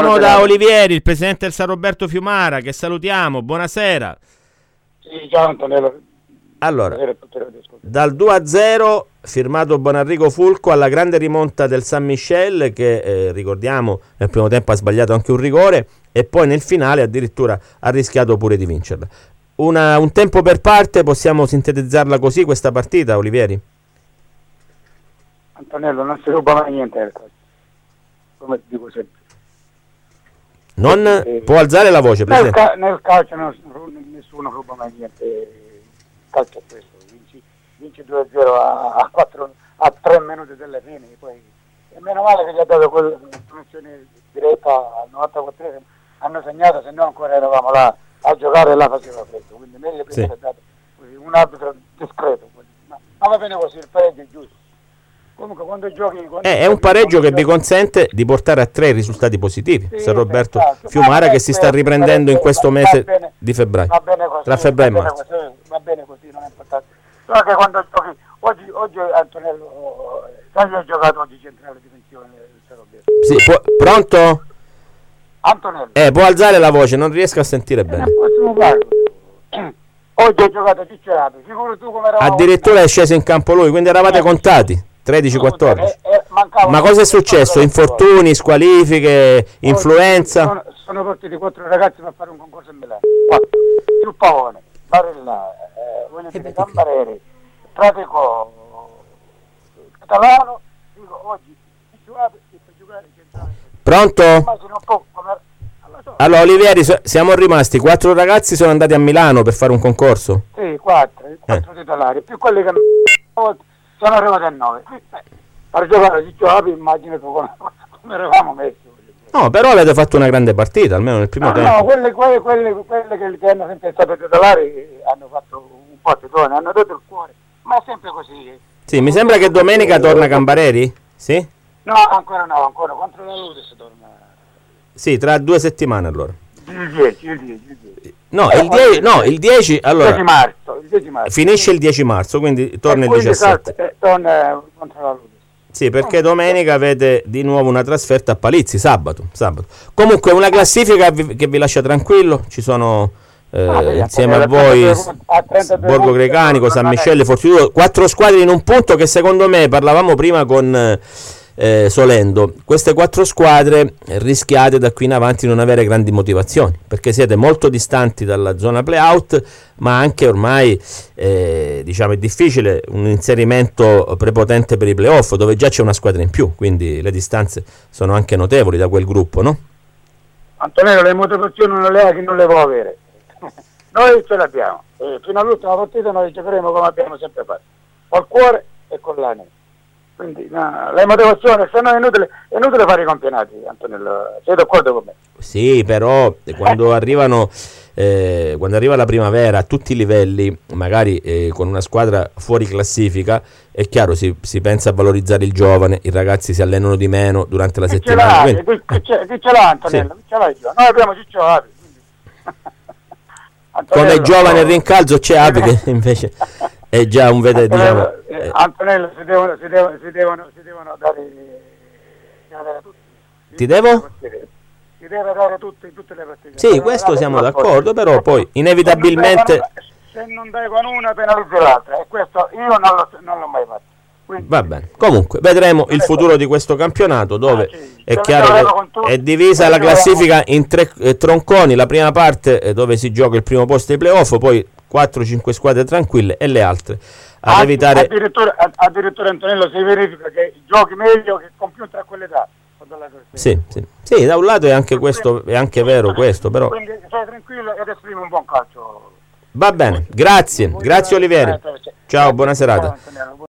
Torniamo da Olivieri, il presidente del San Roberto Fiumara, che salutiamo. Buonasera. Sì, ciao Antonello. Allora, dal 2-0 firmato Bonarrigo Fulco alla grande rimonta del San Michel che ricordiamo nel primo tempo ha sbagliato anche un rigore e poi nel finale addirittura ha rischiato pure di vincerla. Un tempo per parte, possiamo sintetizzarla così questa partita, Olivieri? Antonello, non si ruba mai niente, come dico sempre. Non può alzare la voce, Presidente. Nel calcio nessuno ruba mai niente. Il calcio è questo, vinci 2-0 a 3 minuti della fine, poi e meno male che gli ha dato quella punizione diretta al 94esimo, hanno segnato, se no ancora eravamo là a giocare e là faceva freddo, quindi meglio che ha dato un arbitro discreto, ma va bene così, il pareggio è giusto. Comunque quando giochi è un pareggio che vi consente di portare a 3 risultati positivi. Sì, San Roberto esatto. Fiumara che si sta riprendendo in questo mese di febbraio, va bene così, tra febbraio e marzo. Va bene così, non è importante. Solo che quando giochi oggi Antonello sai ha giocato oggi centrale difensione del San Roberto. Sì, pronto? Antonello. Può alzare la voce, non riesco a sentire bene. Oggi ha giocato Cicciolato, sicuro tu come eravamo. Addirittura è sceso in campo lui, quindi eravate contati 13-14. Ma cosa è successo? Infortuni, squalifiche, influenza? Sono partiti 4 ragazzi per fare un concorso a Milano. 4. Più Pavone, Barella, Cambareri, Pratico, Catalano. Dico oggi Cicciolato e per giocare centrale. Pronto? Allora Olivieri, siamo rimasti 4 ragazzi, sono andati a Milano per fare un concorso? Sì, 4 titolari, più quelli che sono arrivati a 9. Per giocare Cicciolato immagino tu come eravamo messi. No, però avete fatto una grande partita, almeno nel primo tempo. No, quelle che hanno sempre stato titolari hanno fatto un po' titolari, hanno dato il cuore, ma è sempre così. Sì, mi sembra che domenica torna Cambareri? Sì? No, ancora contro la Ludes torna. Sì, tra 2 settimane allora. Il 10. No, il 10 allora. Il 10 marzo. Finisce il 10 marzo, quindi torna il 17. Torna contro la Ludes. Sì, perché domenica avete di nuovo una trasferta a Palizzi, sabato. Comunque una classifica che vi lascia tranquillo, ci sono insieme a voi Borgo Grecanico, San Michele, Fortitudo, 4 squadre in un punto che secondo me, parlavamo prima con Solendo, queste 4 squadre rischiate da qui in avanti di non avere grandi motivazioni, perché siete molto distanti dalla zona play-out, ma anche ormai diciamo è difficile un inserimento prepotente per i play-off, dove già c'è una squadra in più, quindi le distanze sono anche notevoli da quel gruppo, no? Antonello, le motivazioni non le può avere. Noi ce l'abbiamo, fino all'ultima partita noi giocheremo come abbiamo sempre fatto, col cuore e con l'anima. Quindi le motivazioni, se no è inutile fare i campionati, Antonello, sei d'accordo con me? Sì, però quando arriva la primavera a tutti i livelli, magari con una squadra fuori classifica, è chiaro, si pensa a valorizzare il giovane, i ragazzi si allenano di meno durante la settimana. Chi ce l'ha Antonello? Sì. Noi abbiamo Cicciolato. Come giovane in rincalzo c'è Api che invece è già un diciamo. Antonello, si devono dare tutti. Ti devo? Si deve dare tutti in tutte le partite. Sì, questo siamo d'accordo, però poi inevitabilmente se non dai con una penalizzi l'altra, e questo io non l'ho mai fatto. Quindi, va bene, comunque vedremo il futuro di questo campionato, dove è chiaro che è divisa la classifica in 3 tronconi, la prima parte dove si gioca il primo posto ai playoff, poi 4-5 squadre tranquille e le altre ad evitare. Addirittura Antonello, si verifica che giochi meglio che con più tra quelle età. Sì, da un lato è anche questo, è anche vero questo, però. Quindi stai tranquillo ed esprimi un buon calcio. Va bene, grazie Olivieri. Ciao, buona serata.